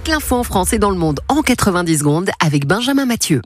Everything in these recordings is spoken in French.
l'info en France et dans le monde en 90 secondes avec Benjamin Mathieu.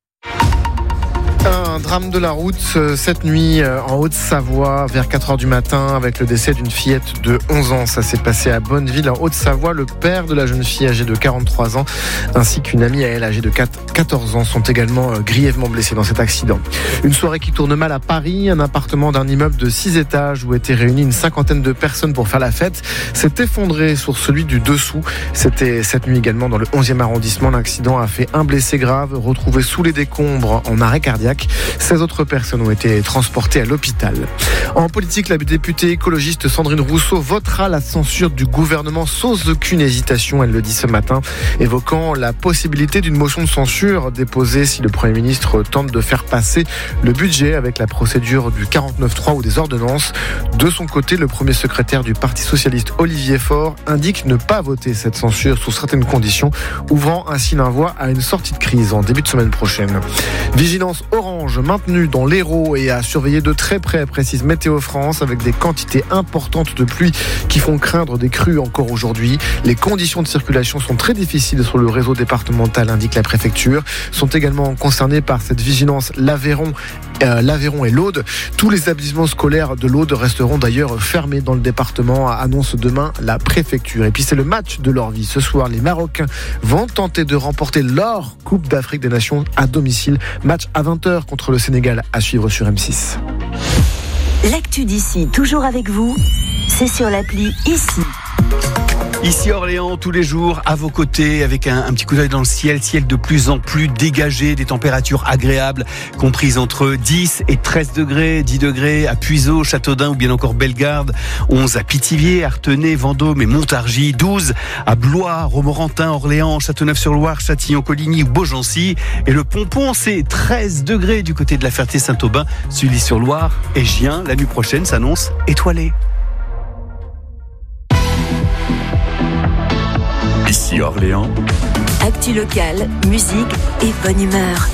Un drame de la route cette nuit en Haute-Savoie vers 4h du matin avec le décès d'une fillette de 11 ans. Ça s'est passé à Bonneville en Haute-Savoie. Le père de la jeune fille âgée de 43 ans ainsi qu'une amie à elle âgée de 14 ans sont également grièvement blessés dans cet accident. Une soirée qui tourne mal à Paris. Un appartement d'un immeuble de 6 étages où étaient réunies une cinquantaine de personnes pour faire la fête s'est effondré sur celui du dessous. C'était cette nuit également dans le 11e arrondissement. L'accident a fait un blessé grave retrouvé sous les décombres en arrêt cardiaque. 16 autres personnes ont été transportées à l'hôpital. En politique, la députée écologiste Sandrine Rousseau votera la censure du gouvernement sans aucune hésitation. Elle le dit ce matin, évoquant la possibilité d'une motion de censure déposée si le Premier ministre tente de faire passer le budget avec la procédure du 49.3 ou des ordonnances. De son côté, le premier secrétaire du Parti socialiste Olivier Faure indique ne pas voter cette censure sous certaines conditions, ouvrant ainsi la voie à une sortie de crise en début de semaine prochaine. Vigilance orange maintenue dans l'Hérault et à surveiller de très près, précise Météo France, avec des quantités importantes de pluie qui font craindre des crues encore aujourd'hui. Les conditions de circulation sont très difficiles sur le réseau départemental, indique la préfecture. Sont également concernés par cette vigilance l'Aveyron et l'Aude. Tous les établissements scolaires de l'Aude resteront d'ailleurs fermés dans le département, annonce demain la préfecture. Et puis c'est le match de leur vie. Ce soir, les Marocains vont tenter de remporter leur Coupe d'Afrique des Nations à domicile. Match à 20h contre le Sénégal, à suivre sur M6. L'actu d'ici, toujours avec vous, c'est sur l'appli Ici. Ici Orléans, tous les jours, à vos côtés, avec un petit coup d'œil dans le ciel de plus en plus dégagé, des températures agréables, comprises entre 10 et 13 degrés, 10 degrés à Puiseaux, Châteaudun ou bien encore Bellegarde, 11 à Pithiviers, Artenay, Vendôme et Montargis, 12 à Blois, Romorantin, Orléans, Châteauneuf-sur-Loire, Châtillon-Coligny ou Beaugency. Et le Pompon, c'est 13 degrés du côté de la Ferté-Saint-Aubin, Sully-sur-Loire et Gien. La nuit prochaine s'annonce étoilée. Ici Orléans. Actu locale, musique et bonne humeur.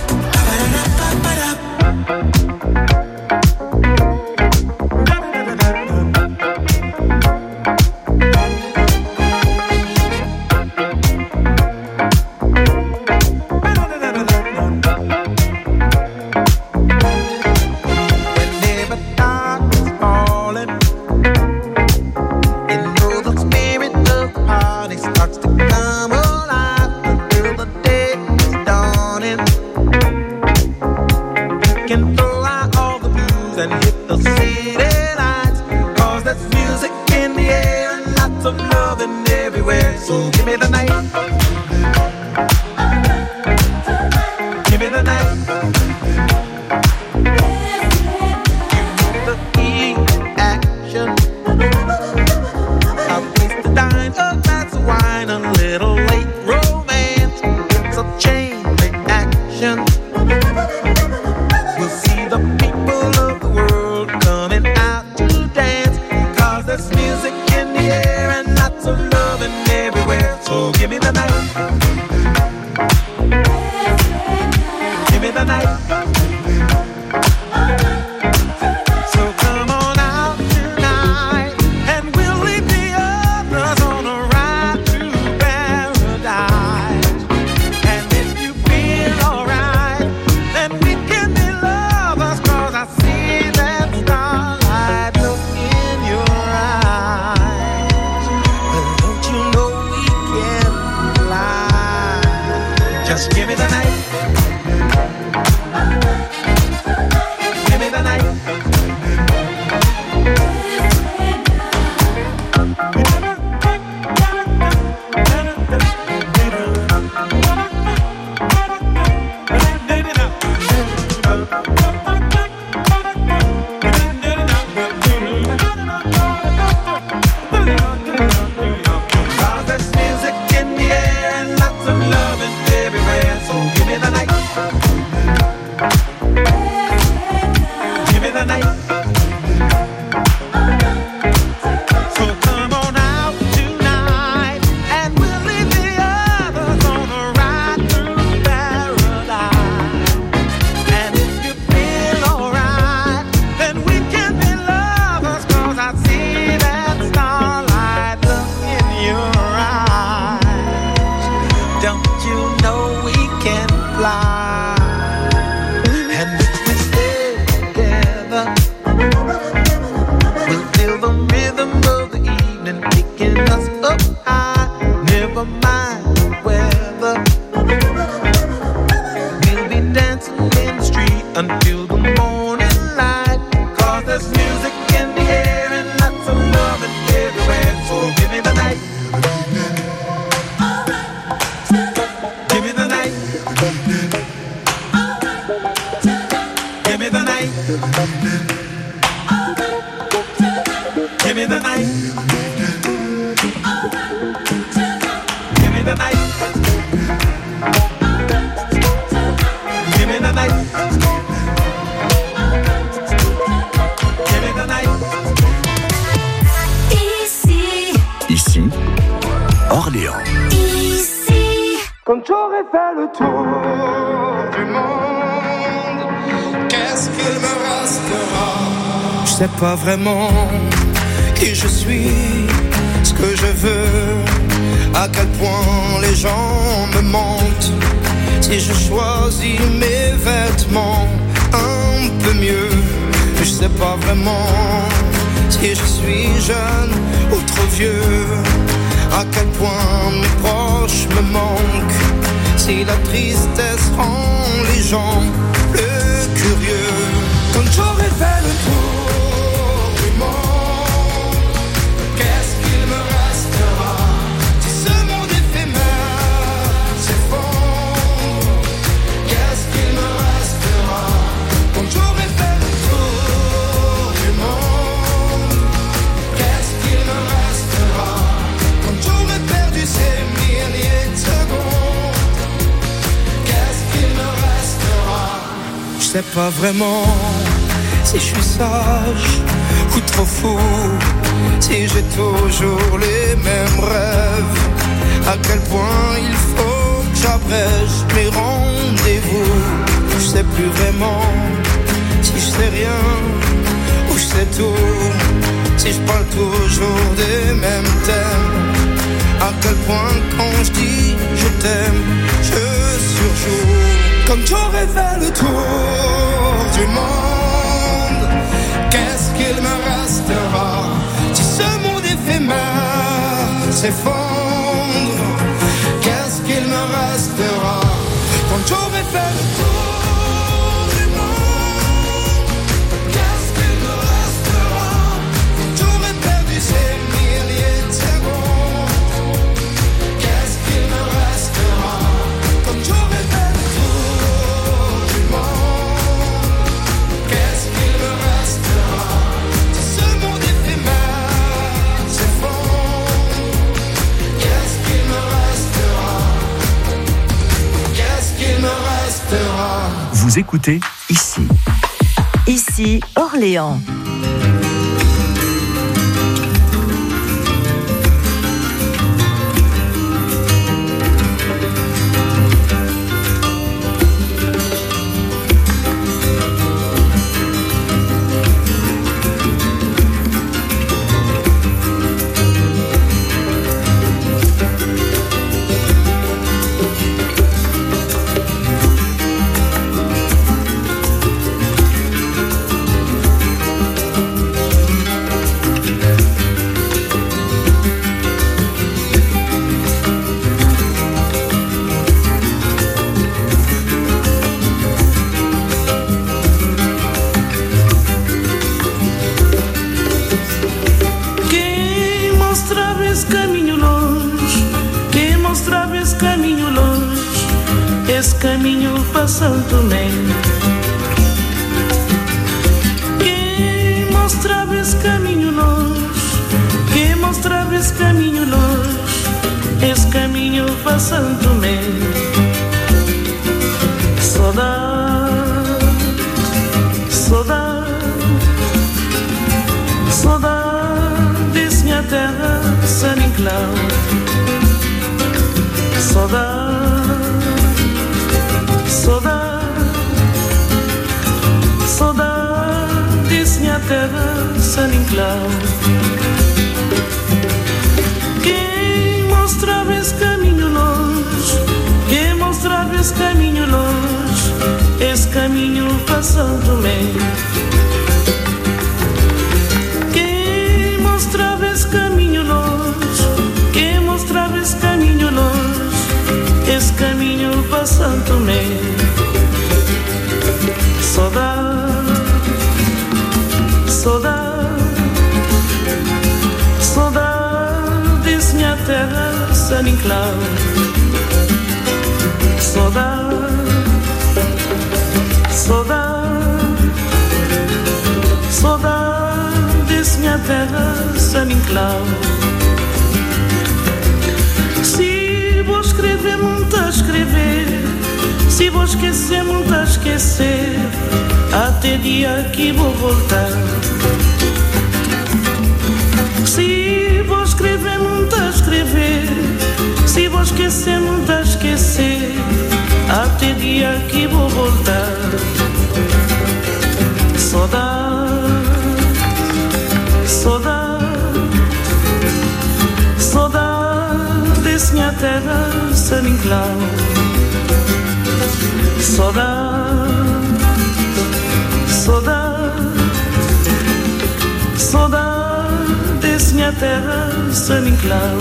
Everywhere. Orléans. Quand j'aurai fait le tour du monde, qu'est-ce qu'il me restera? Je sais pas vraiment qui je suis, ce que je veux, à quel point les gens me mentent. Si je choisis mes vêtements un peu mieux, je sais pas vraiment si je suis jeune ou trop vieux, à quel point mes proches me manquent, si la tristesse rend les gens plus curieux. Quand j'aurai fait le tour du monde, qu'est-ce qu'il me restera? Si ce monde éphémère s'effondre, qu'est-ce qu'il me restera? Quand j'aurai fait le tour du monde, qu'est-ce qu'il me restera? Quand j'aurai perdu ces milliers de secondes, qu'est-ce qu'il me restera? Je sais pas vraiment si je suis sage ou trop fou, si j'ai toujours les mêmes rêves, à quel point il faut que j'abrège mes rendez-vous. Je sais plus vraiment si je sais rien ou je sais tout, si je parle toujours des mêmes thèmes, à quel point quand je dis je t'aime, je surjoue. Quand j'aurai fait le tour du monde, qu'est-ce qu'il me restera? Si ce monde éphémère s'effondre, qu'est-ce qu'il me restera? Quand j'aurai fait le tour du monde, qu'est-ce qu'il me restera? Quand j'aurai perdu ces milliers de secondes, qu'est-ce qu'il me restera? Quand j'aurai fait le tour du monde, qu'est-ce qu'il me restera? Si ce monde éphémère s'effondre, qu'est-ce qu'il me restera? Qu'est-ce qu'il me restera? Vous écoutez ici. Ici, Orléans. Caminho para Santo Tomé. Quem mostrava esse caminho longe, quem mostrava esse caminho longe, esse caminho para Santo Tomé. Saudade, saudade, saudade desse minha terra, San Inclau. Saudade desse minha terra, San Inclau. Quem mostrava esse caminho longe, quem mostrava esse caminho longe, esse caminho para São Tomé. Quem mostrava esse caminho longe, quem mostrava esse caminho longe, esse caminho para São Tomé. Saudade, saudade, saudade desse minha terra, San Inclau. Saudade, saudade, saudade desse minha terra, San Inclau. Se vou escrever, muito a escrever, se vou esquecer, muito a esquecer, até dia que vou voltar. Se vou escrever, muito a escrever, esquecer, muito a esquecer. Até dia que vou voltar. Saudade, saudade, saudade desse minha terra, San Inclau. Saudade, saudade, saudade desse minha terra, San Inclau.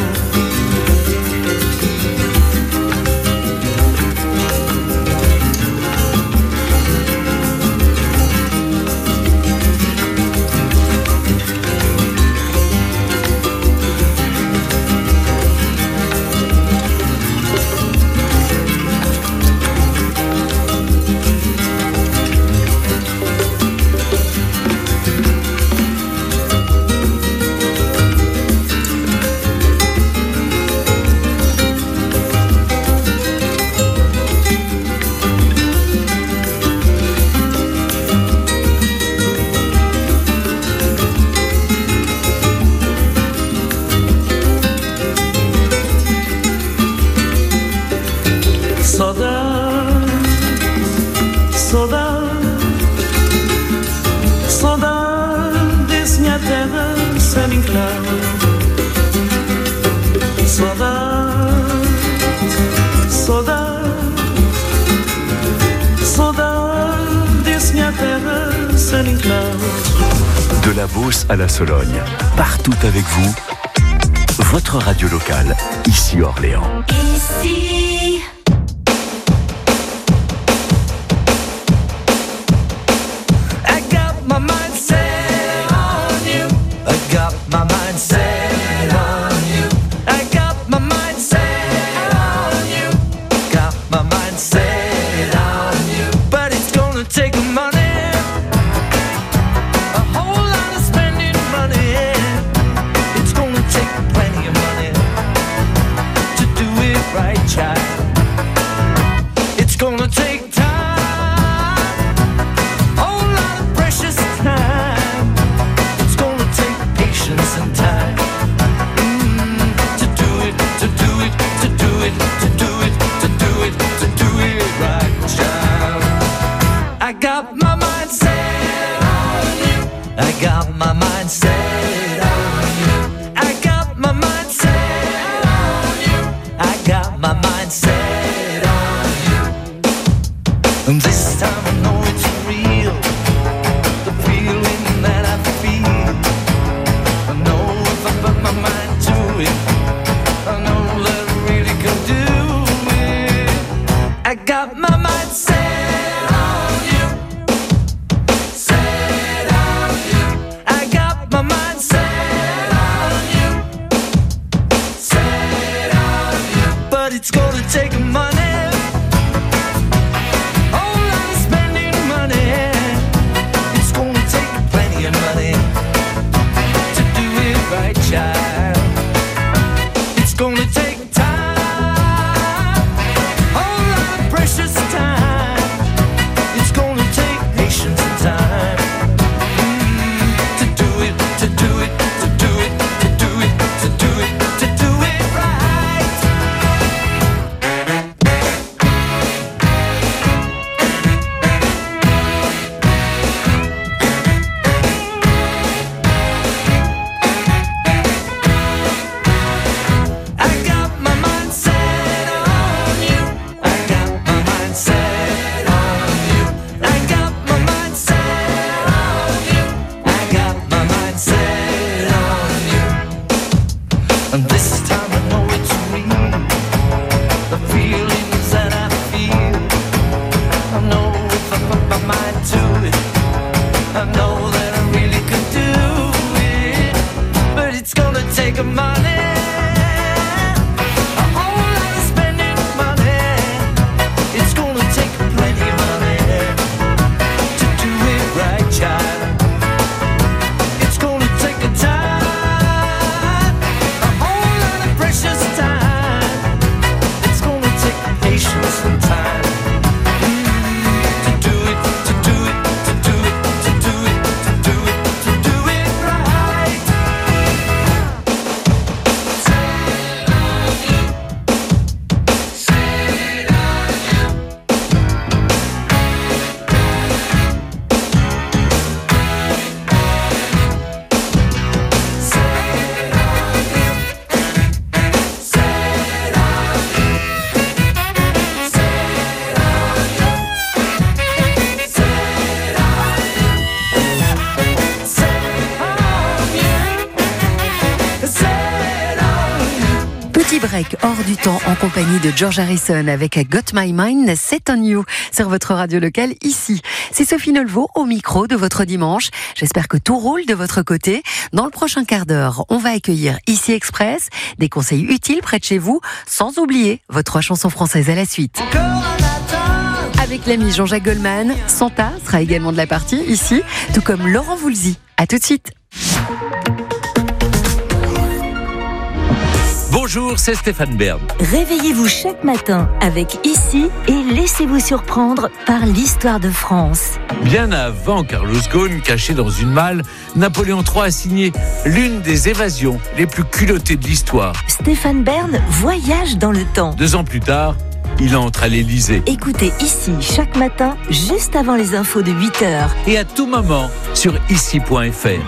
De la Beauce à la Sologne, partout avec vous, votre radio locale, ici Orléans. Ici. I got my mind set on you. I got my mind set on you. I got my mind set on you. Got my mind set on you. But it's gonna take money. It's gonna take time, a whole lot of precious time. It's gonna take patience and time to do it, to do it, to do it, to do it, to do it, to do it right, child. I got my mind set on you. I got my mind set on you. I got my mind set on you. I got my mind set. And this time I know it's real, the feeling that I feel. I know if I put my mind to it, I know that I really can do it. I got my mind set on you, set on you. I got my mind set on you, set on you. But it's gonna take money. Child, it's gonna take time, a whole lot of precious time. It's gonna take patience and time to do it, to do it, to do it, to do it, to do it, to do it right. I got Petit break hors du temps en compagnie de George Harrison avec Got My Mind Set on You sur votre radio locale ici. C'est Sophie Nolveau au micro de votre dimanche. J'espère que tout roule de votre côté. Dans le prochain quart d'heure, on va accueillir Ici Express, des conseils utiles près de chez vous, sans oublier vos 3 chansons françaises à la suite. Avec l'ami Jean-Jacques Goldman, Santa sera également de la partie ici, tout comme Laurent Voulzy. À tout de suite. Bonjour, c'est Stéphane Bern. Réveillez-vous chaque matin avec Ici et laissez-vous surprendre par l'histoire de France. Bien avant Carlos Ghosn, caché dans une malle, Napoléon III a signé l'une des évasions les plus culottées de l'histoire. Stéphane Bern voyage dans le temps. 2 ans plus tard, il entre à l'Élysée. Écoutez Ici chaque matin, juste avant les infos de 8h. Et à tout moment, sur ici.fr.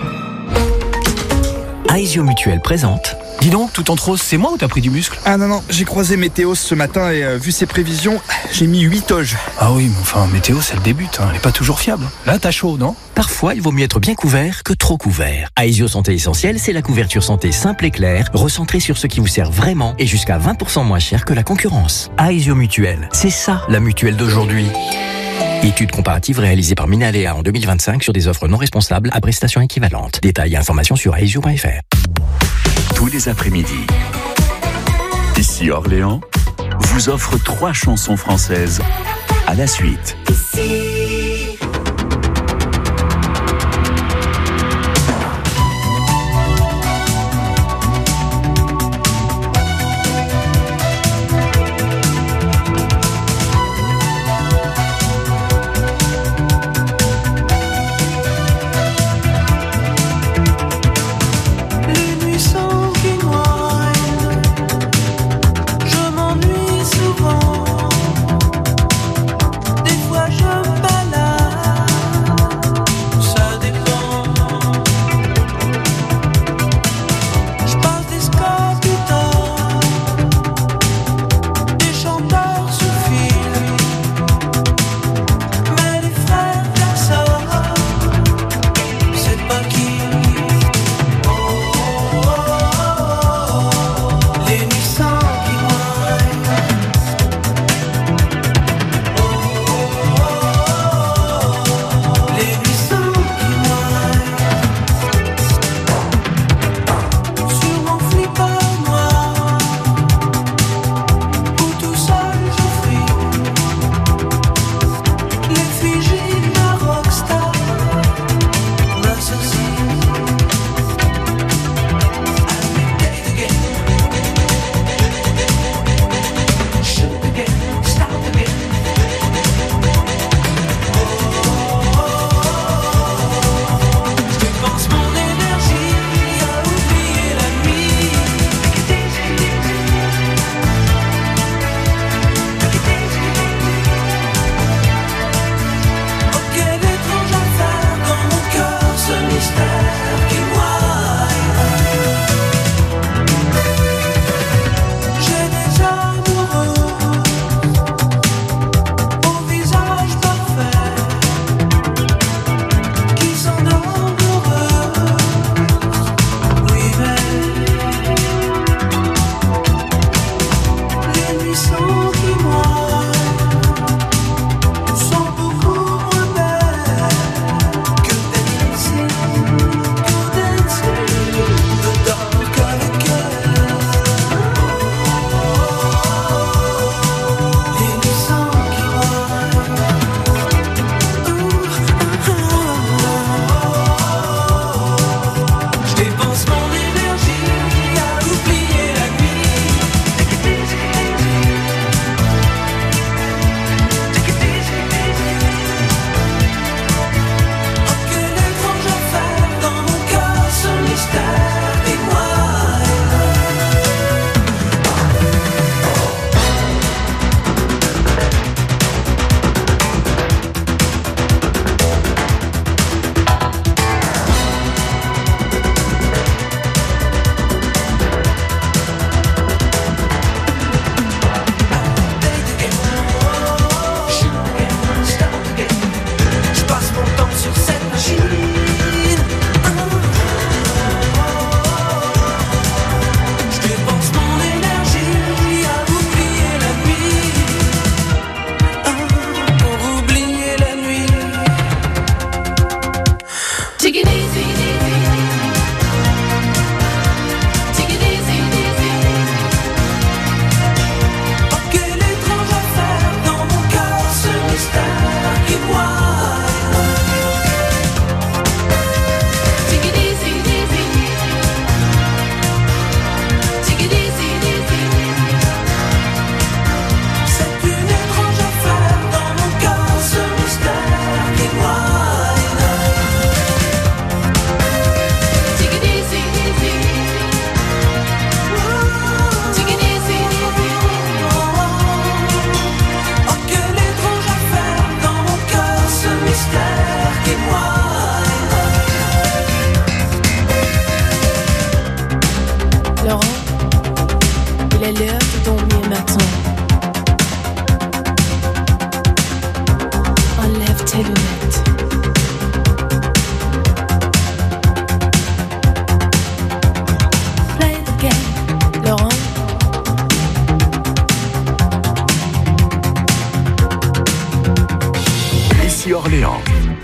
Aesio Mutuel présente. Dis donc, tout en rose, c'est moi ou t'as pris du muscle? Ah non, j'ai croisé Météos ce matin et vu ses prévisions, j'ai mis 8 toges. Ah oui, mais enfin, Météos, elle débute, elle est pas toujours fiable. Là, t'as chaud, non? Parfois, il vaut mieux être bien couvert que trop couvert. Aesio Santé Essentielle, c'est la couverture santé simple et claire, recentrée sur ce qui vous sert vraiment et jusqu'à 20% moins cher que la concurrence. Aesio Mutuel, c'est ça, la mutuelle d'aujourd'hui. Étude comparative réalisée par Minalea en 2025 sur des offres non responsables à prestations équivalentes. Détails et informations sur aesio.fr. Tous les après-midi, Ici Orléans vous offre 3 chansons françaises à la suite. Des fois je me bats. est l'heure de dormir maintenant. Enlève tes lunettes. Play the game, Laurent. Ici Orléans.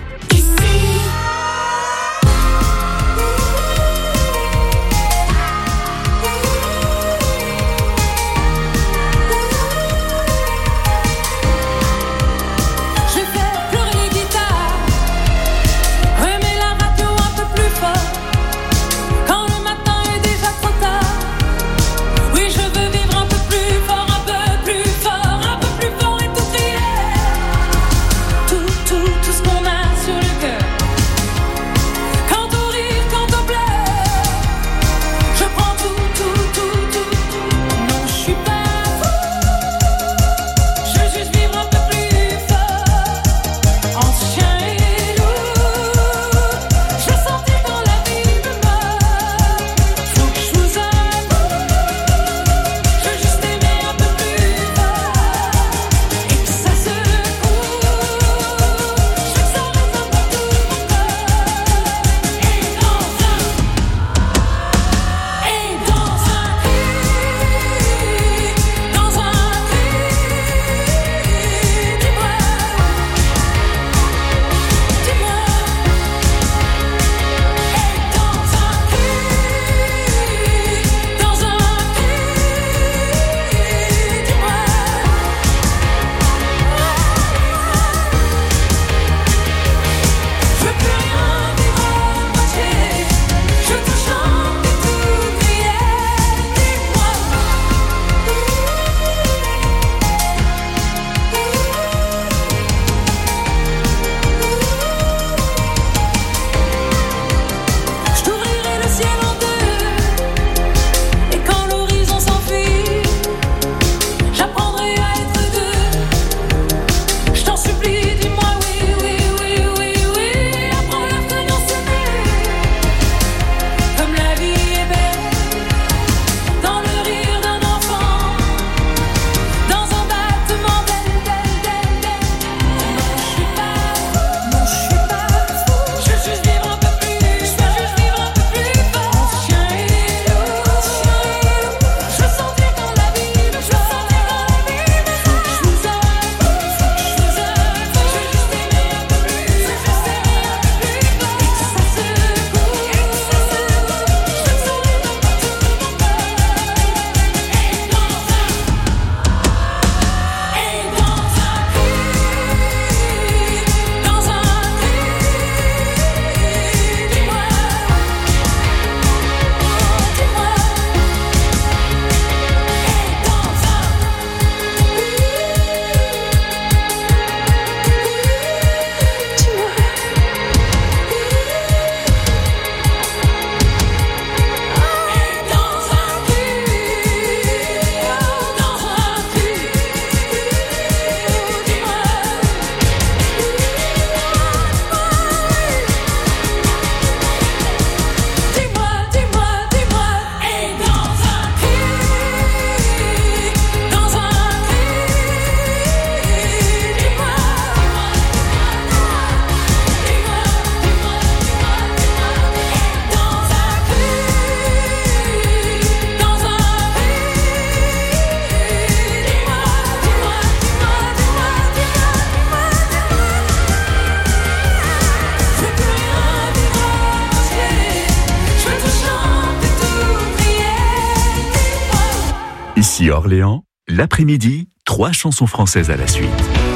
Ici Orléans, l'après-midi, 3 chansons françaises à la suite.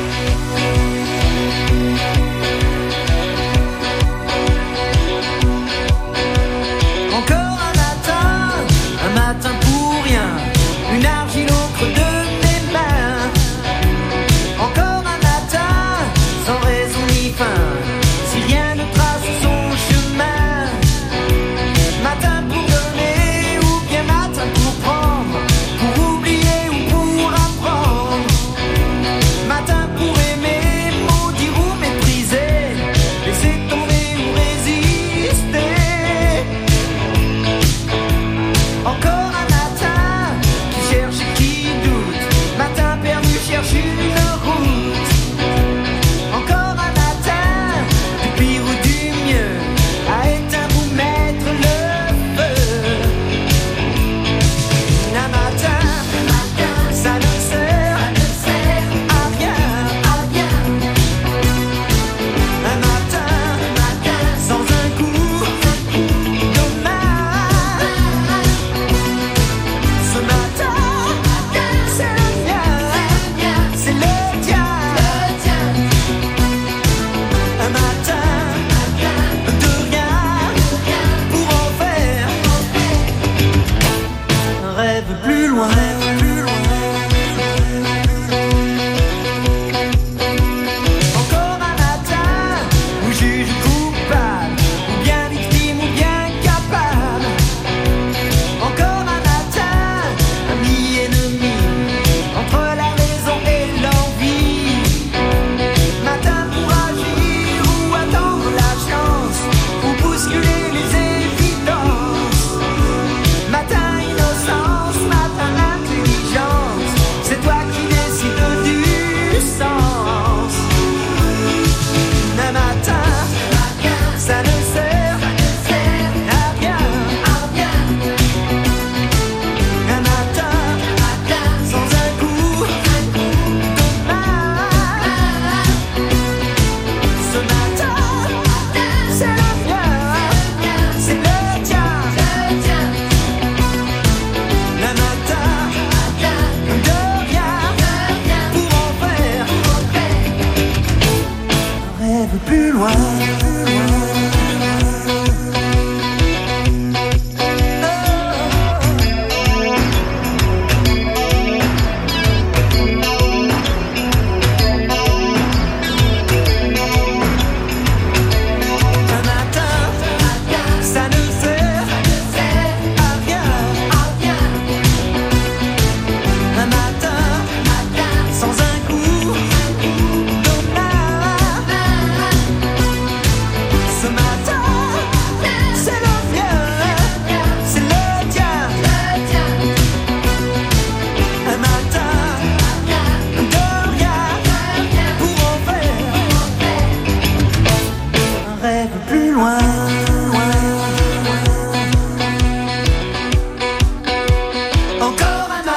Encore un matin pour rien, une argile au creux de mes mains. Encore un matin, sans raison ni fin, si rien ne trace son chemin. Matin pour donner ou bien matin pour prendre, pour oublier ou pour apprendre. Matin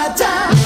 matin.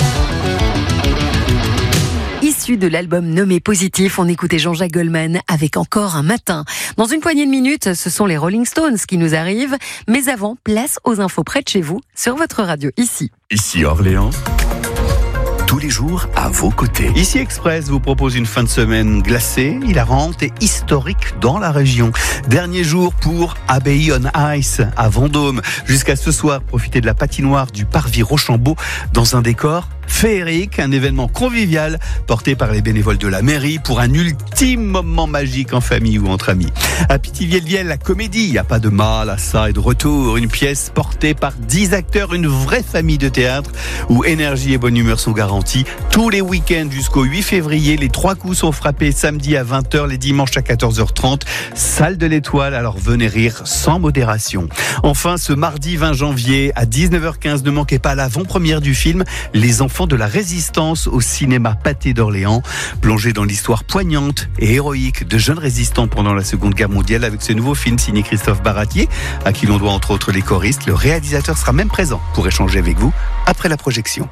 Issu de l'album nommé Positif, on écoutait Jean-Jacques Goldman avec Encore un matin. Dans une poignée de minutes, ce sont les Rolling Stones qui nous arrivent. Mais avant, place aux infos près de chez vous, sur votre radio ici. Ici Orléans. Tous les jours à vos côtés. Ici Express vous propose une fin de semaine glacée, hilarante et historique dans la région. Dernier jour pour Abbey on Ice à Vendôme. Jusqu'à ce soir, profitez de la patinoire du Parvis Rochambeau dans un décor féerique, un événement convivial porté par les bénévoles de la mairie pour un ultime moment magique en famille ou entre amis. À Pithiviers-le-Viel, la comédie, il n'y a pas de mal à ça, et de retour. Une pièce portée par 10 acteurs, une vraie famille de théâtre où énergie et bonne humeur sont garantis. Tous les week-ends jusqu'au 8 février, les 3 coups sont frappés samedi à 20h, les dimanches à 14h30. Salle de l'Étoile, alors venez rire sans modération. Enfin, ce mardi 20 janvier à 19h15, ne manquez pas l'avant-première du film Les Enfants de la Résistance au cinéma Pathé d'Orléans. Plongé dans l'histoire poignante et héroïque de jeunes résistants pendant la Seconde Guerre mondiale avec ce nouveau film signé Christophe Baratier, à qui l'on doit entre autres les choristes. Le réalisateur sera même présent pour échanger avec vous après la projection.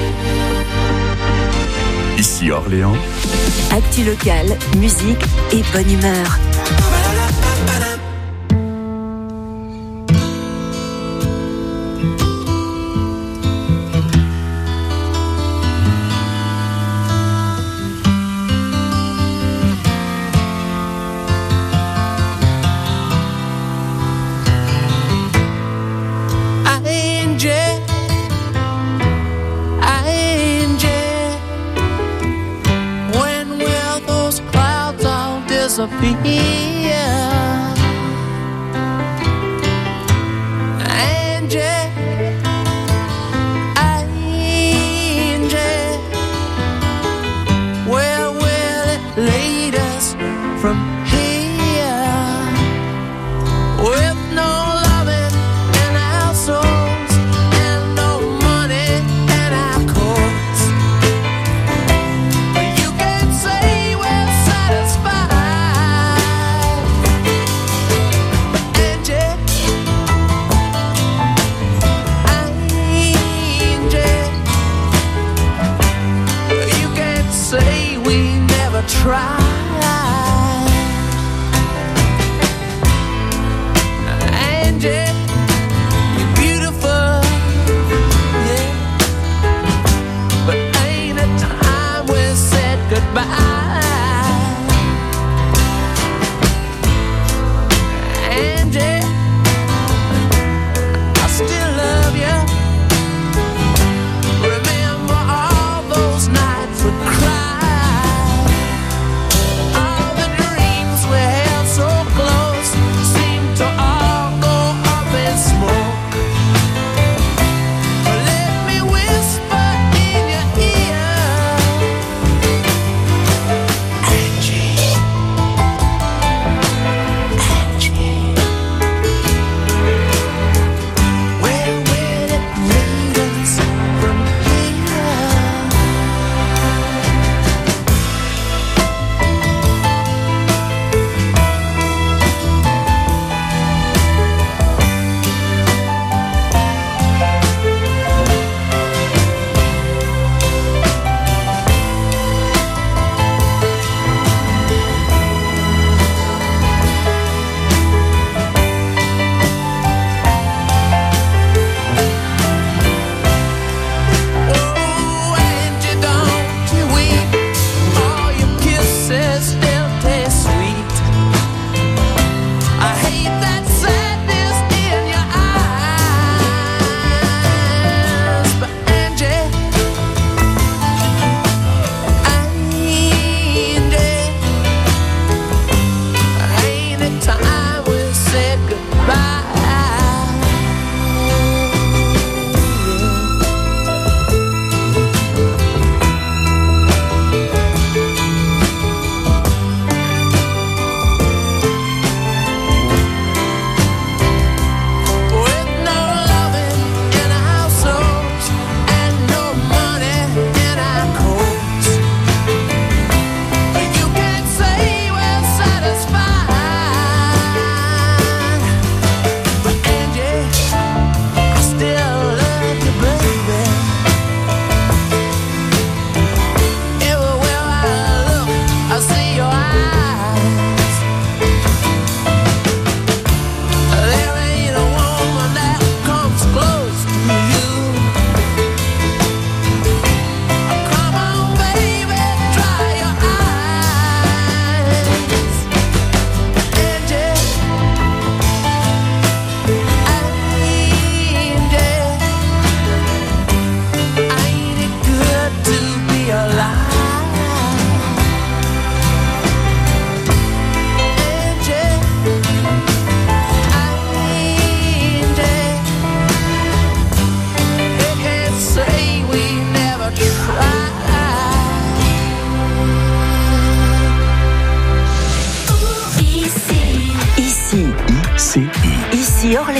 Ici Orléans. Actu locale, musique et bonne humeur. Disappear. Angie, Angie, where will it lead us from here? With no loving in our souls and no money in our courts, you can say we're satisfied. Try. Angie, you're beautiful, yeah, but ain't it time we said goodbye? Angie, I still love you. Remember all those nights we cried.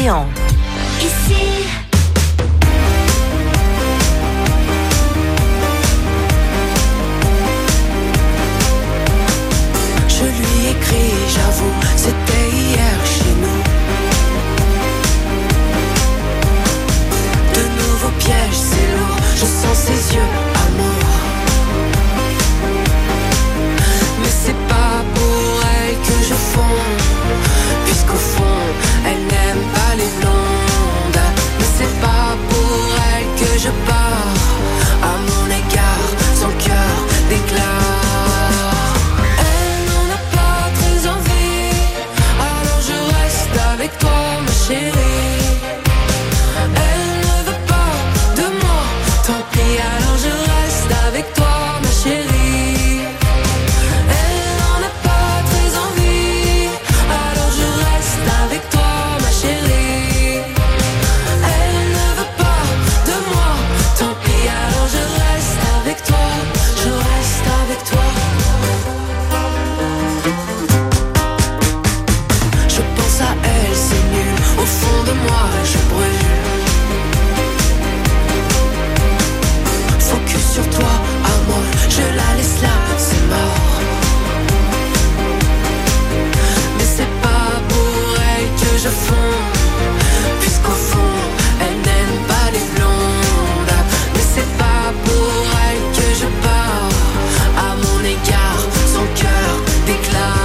Orléans. Ici. Je lui écris, j'avoue, c'était hier chez nous. De nouveaux pièges, c'est lourd, je sens ses yeux, amour. Mais c'est pas pour elle que je fonds, puisqu'au fond, elle n'aime pas les blondes. Mais c'est pas pour elle que je pars, à mon égard, son cœur déclare. Avec toi ma chérie, elle ne veut pas de moi, tant pis alors je reste avec toi ma chérie. Elle n'en a pas très envie, alors je reste avec toi ma chérie. Elle ne veut pas de moi, tant pis alors je reste avec toi, je reste avec toi. Je pense à elle, c'est nul, au fond de moi je brûle. Focus sur toi, amour, je la laisse là, c'est mort. Mais c'est pas pour elle que je fonds, puisqu'au fond, elle n'aime pas les blondes. Mais c'est pas pour elle que je pars, à mon égard, son cœur déclare.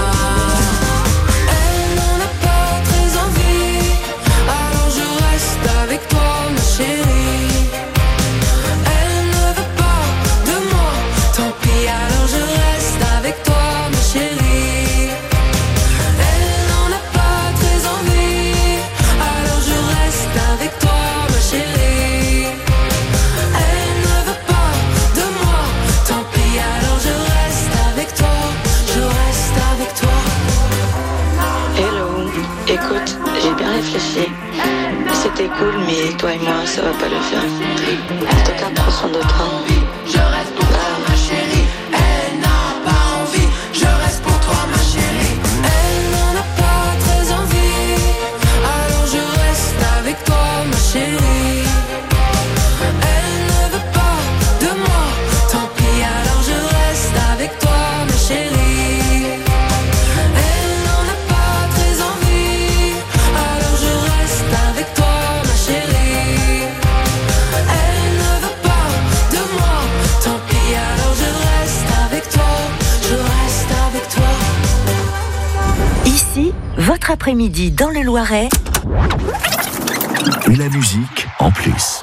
Avec toi ma chérie, elle ne veut pas de moi, tant pis alors je reste avec toi ma chérie. Elle n'en a pas très envie, alors je reste avec toi ma chérie. Elle ne veut pas de moi, tant pis alors je reste avec toi, je reste avec toi. Hello, écoute, j'ai bien réfléchi. C'était cool, mais toi et moi, ça va pas le faire. En tout cas, prends soin de toi. Je reste pour toi, ma chérie. Elle n'a pas envie. Je reste pour toi, ma chérie. Elle n'en a pas très envie. Alors je reste avec toi, ma chérie. Elle ne veut pas de moi. Tant pis, alors je reste avec toi, ma chérie. Elle n'en a pas très envie. Alors je reste avec toi. Votre après-midi dans le Loiret. Et la musique en plus.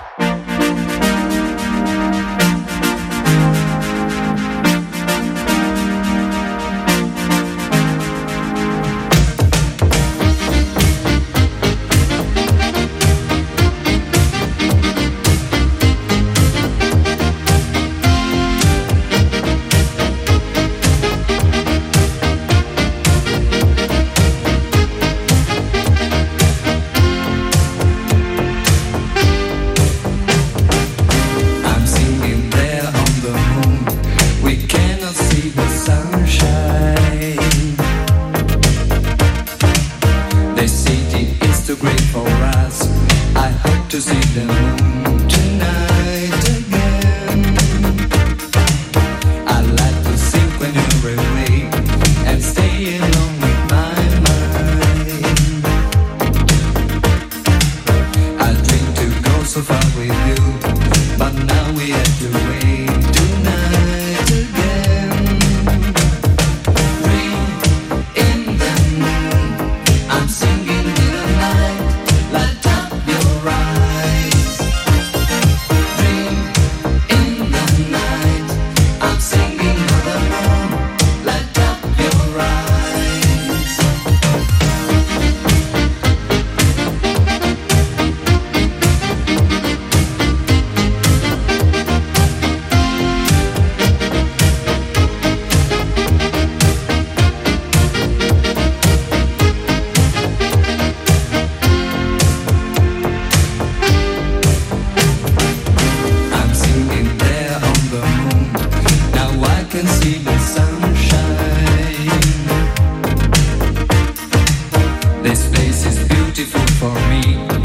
This place is beautiful for me.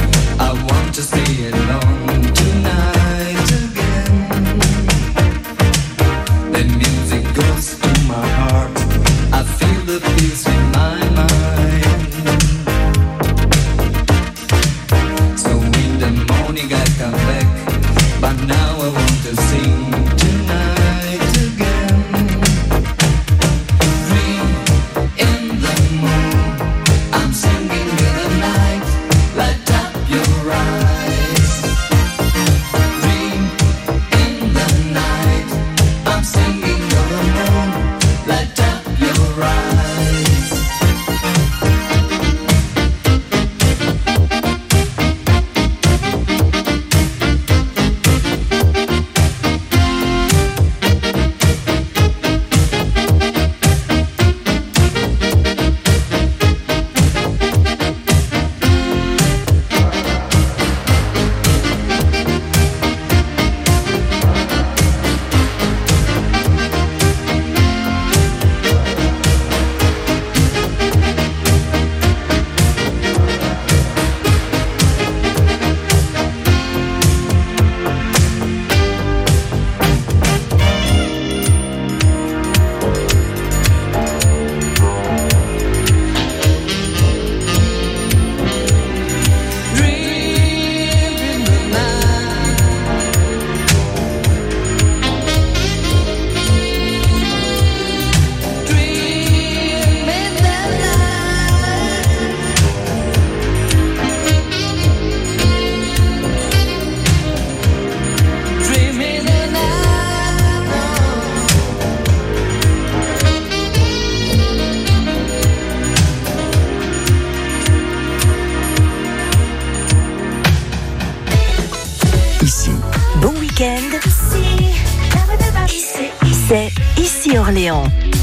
Orléans.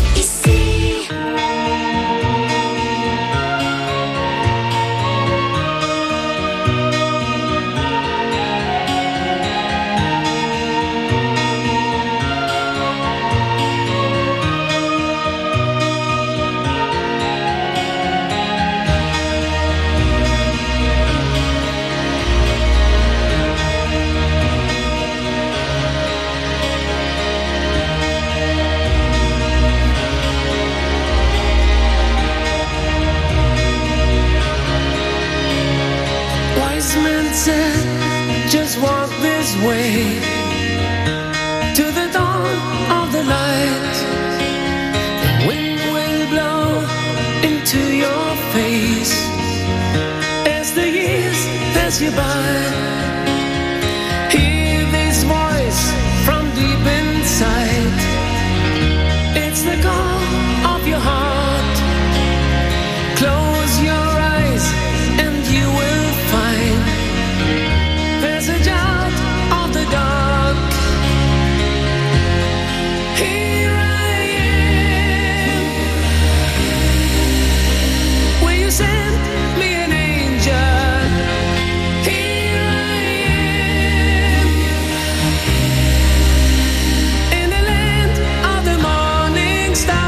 Just walk this way to the dawn of the light. The wind will blow into your face as the years pass you by. Hear this voice from deep inside. It's the call of your heart. Close your eyes and you will find passage out of the dark. Here I am. Will you send me an angel? Here I am. In the land of the morning star.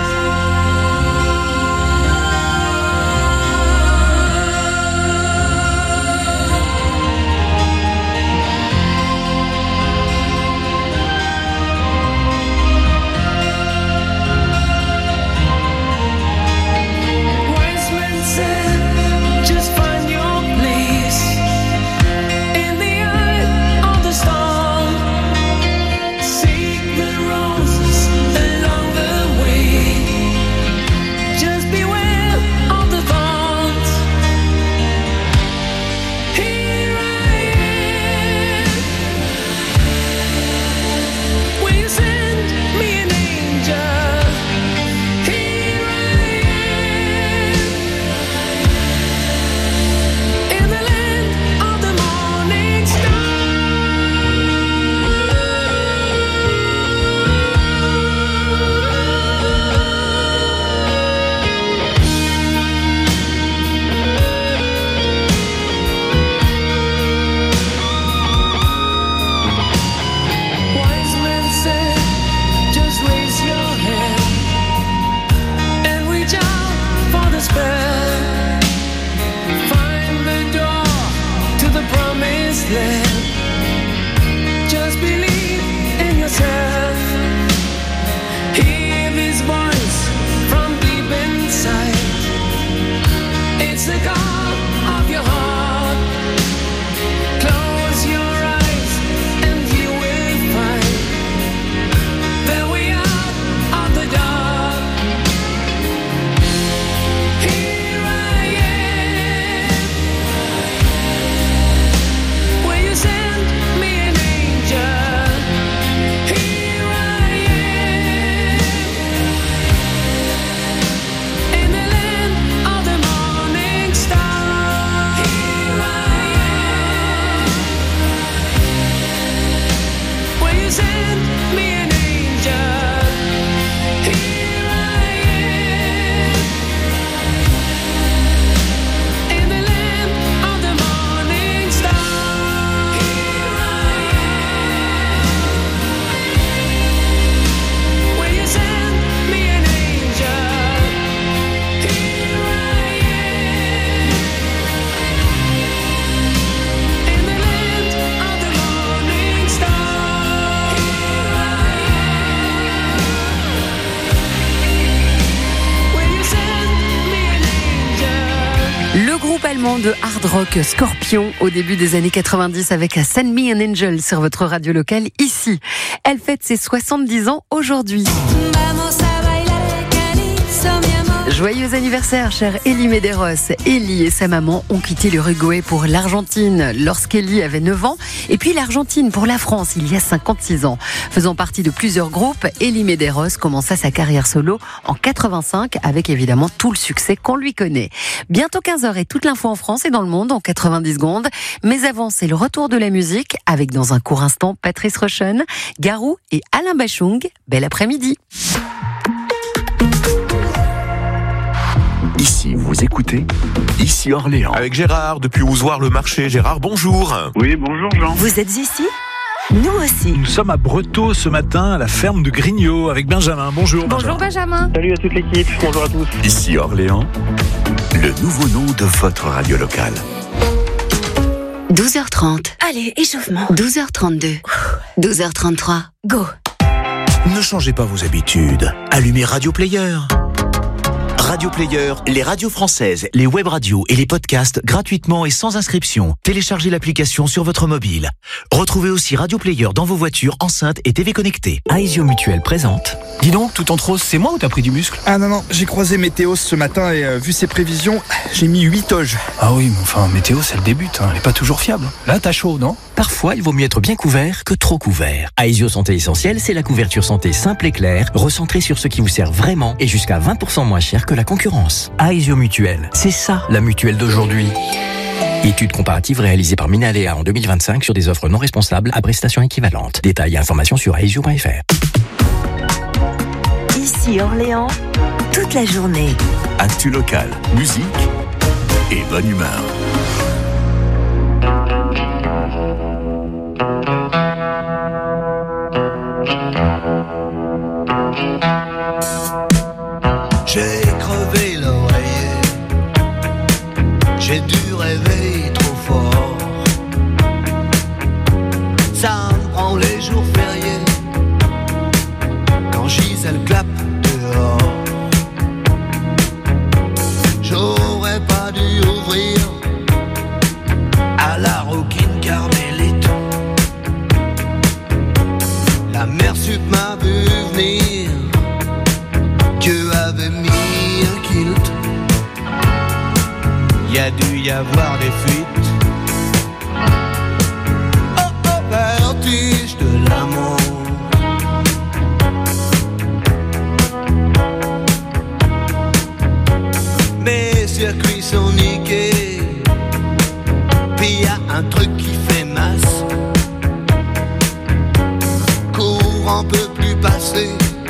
De hard rock Scorpion au début des années 90 avec Send Me an Angel sur votre radio locale ici. Elle fête ses 70 ans aujourd'hui. Joyeux anniversaire, chère Elie Medeiros. Elie et sa maman ont quitté l'Uruguay pour l'Argentine lorsqu'Elie avait 9 ans. Et puis l'Argentine pour la France il y a 56 ans. Faisant partie de plusieurs groupes, Elie Medeiros commença sa carrière solo en 85 avec évidemment tout le succès qu'on lui connaît. Bientôt 15h et toute l'info en France et dans le monde en 90 secondes. Mais avant, c'est le retour de la musique avec dans un court instant Patrice Rochen, Garou et Alain Bachung. Bel après-midi. Vous écoutez Ici Orléans. Avec Gérard, depuis Ozoir-le-Marché. Gérard, bonjour. Oui, bonjour Jean. Vous êtes ici ? Nous aussi. Nous sommes à Breteau ce matin, à la ferme de Grignot, avec Benjamin. Bonjour. Bonjour Benjamin. Salut à toute l'équipe, bonjour à tous. Ici Orléans, le nouveau nom de votre radio locale. 12h30. Allez, échauffement. 12h32. 12h33. Go. Ne changez pas vos habitudes. Allumez Radio Player. Radio Player, les radios françaises, les web radios et les podcasts gratuitement et sans inscription. Téléchargez l'application sur votre mobile. Retrouvez aussi Radio Player dans vos voitures, enceintes et TV connectées. Aesio Mutuelle présente. Dis donc, tout en rose, c'est moi ou t'as pris du muscle ? Ah non, j'ai croisé Météo ce matin et vu ses prévisions, j'ai mis 8 toges. Ah oui, mais enfin, météo, c'est le début, elle est pas toujours fiable. Là, t'as chaud, non ? Parfois, il vaut mieux être bien couvert que trop couvert. Aesio Santé Essentielle, c'est la couverture santé simple et claire, recentrée sur ce qui vous sert vraiment et jusqu'à 20% moins cher que la concurrence. Aesio Mutuelle, c'est ça la mutuelle d'aujourd'hui. Étude comparative réalisée par Minalea en 2025 sur des offres non responsables à prestations équivalentes. Détails et informations sur aesio.fr. Ici Orléans, toute la journée. Actu local, musique et bonne humeur. J'ai crevé l'oreiller, j'ai dû rêver trop fort. Ça me prend les jours fériés, quand Gisèle clappe dehors. J'aurais pas dû ouvrir à la roquine Carmelito. La mère sup m'a vu venir, Dieu avait mis un kilt. Y a dû y avoir des fuites. Oh oh, vertige de l'amour. Mes circuits sont niqués, puis y a un truc qui fait masse. Courant peut plus passer.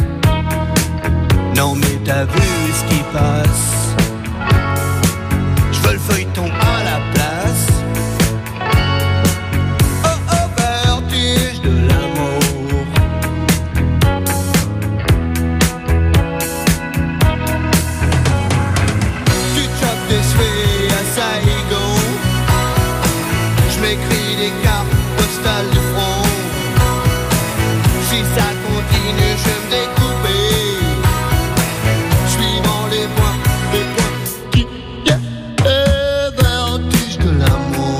Non mais t'as vu ce qui passe. J'veux le feuilleton à la place. Oh oh, vertige de l'amour. Tu chopes des cheveux à Saigon. J'm'écris des cartes postales du front. Si ça continue, je me découper. Suivant les points qui vertige de l'amour.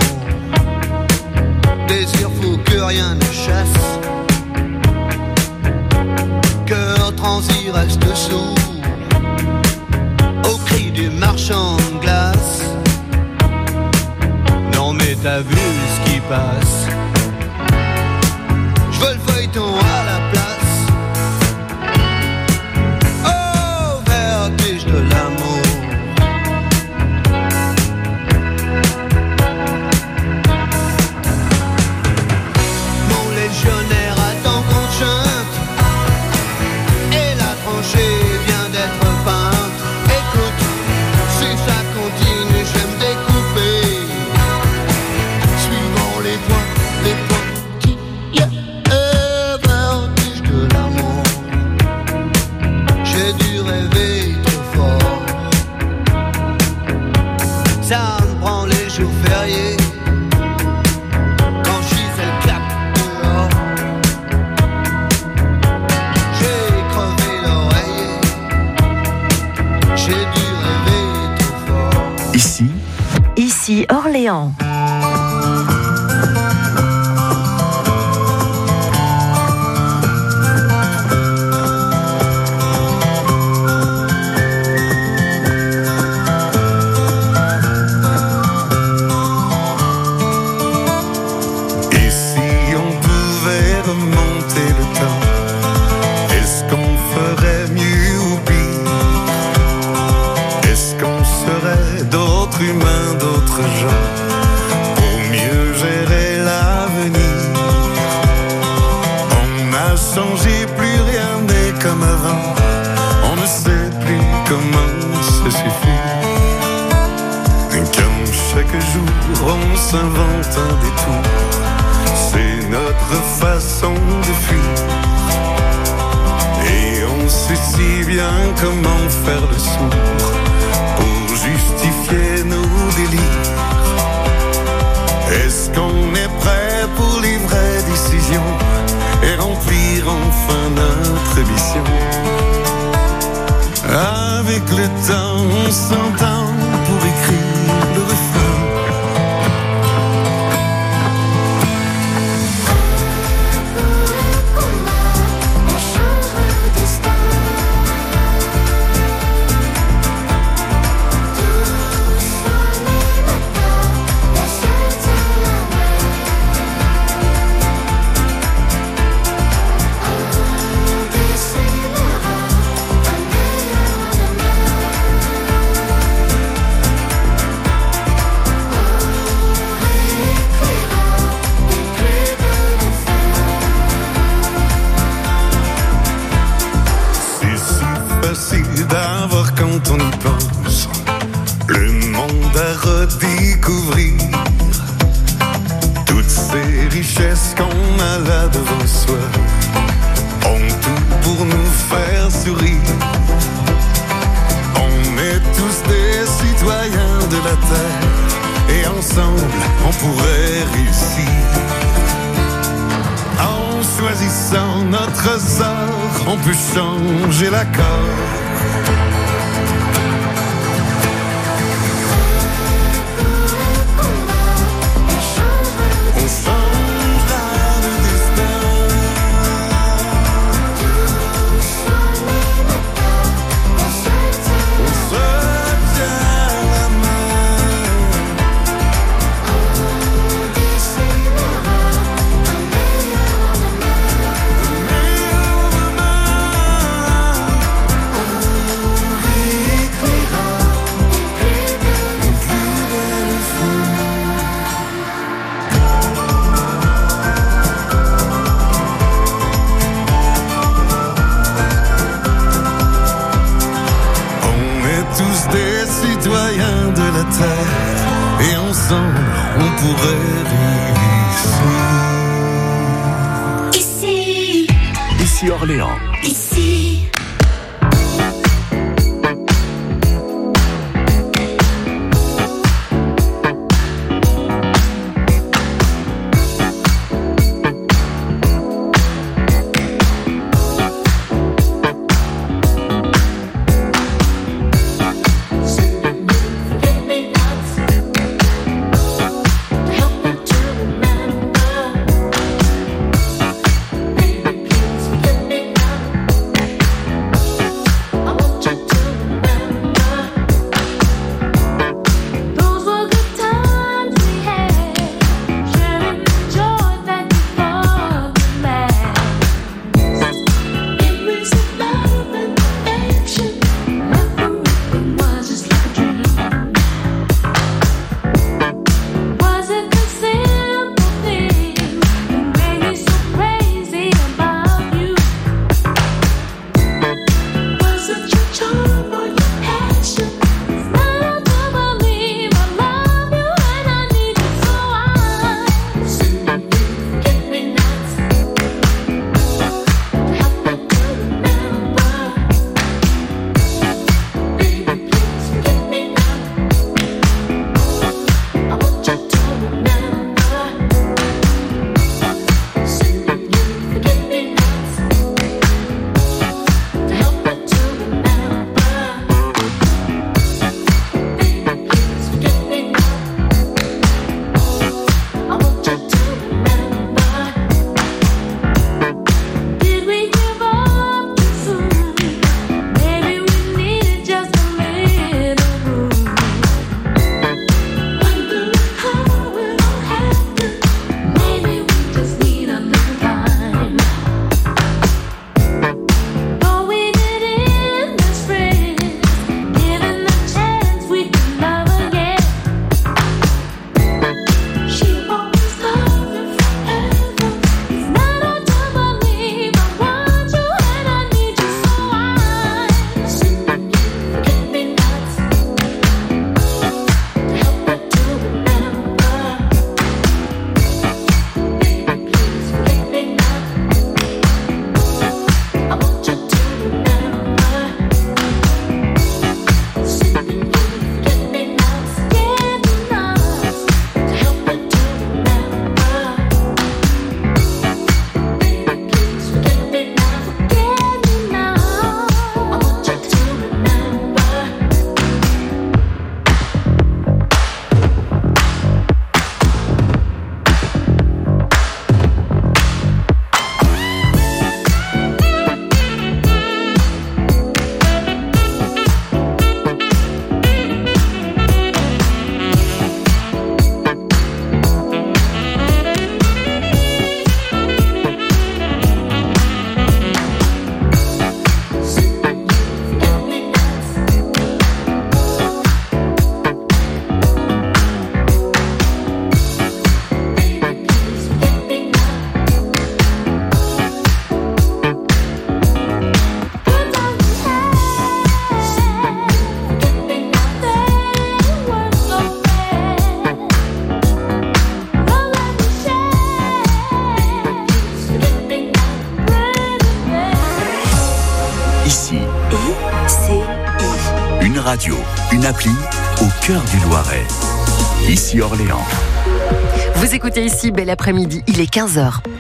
Désir fou que rien ne chasse. Cœur transi reste sourd au cri du marchand de glace. Non mais t'as vu ce qui passe. J'veux le feuilleton à la place. Oh, vertige de l'amour. Mon légionnaire attend qu'on chante et la tranchée vient d'être peinte. Écoute, si ça continue, je vais me découper. Suivant les points qui vertige de l'amour. J'ai dû rêver trop fort. Ça me prend les jours fériés, quand Gisèle clappe dehors. J'ai crevé l'oreiller, j'ai dû rêver trop fort. Ici Orléans. Et si on pouvait remonter le temps, est-ce qu'on ferait mieux ou pire? Est-ce qu'on serait d'autres humains, d'autres gens, pour mieux gérer l'avenir? On a changé, plus rien n'est comme avant. On ne sait plus comment se suffit. Quand chaque jour on s'invente un détour, c'est notre façon de fuir. Et on sait si bien comment faire le sourd pour justifier nos délires. Est-ce qu'on est prêt pour les vraies décisions et remplir enfin notre mission? Avec le temps, on s'entend pour écrire le refrain. D'avoir quand on y pense le monde à redécouvrir, toutes ces richesses qu'on a là devant soi ont tout pour nous faire sourire. On est tous des citoyens de la terre et ensemble on pourrait réussir. En choisissant notre sort, on peut changer l'accord. Et ensemble, on pourrait réussir. Ici Orléans. Ici. Radio, une appli au cœur du Loiret. Ici Orléans. Vous écoutez ici, bel après-midi, il est 15h.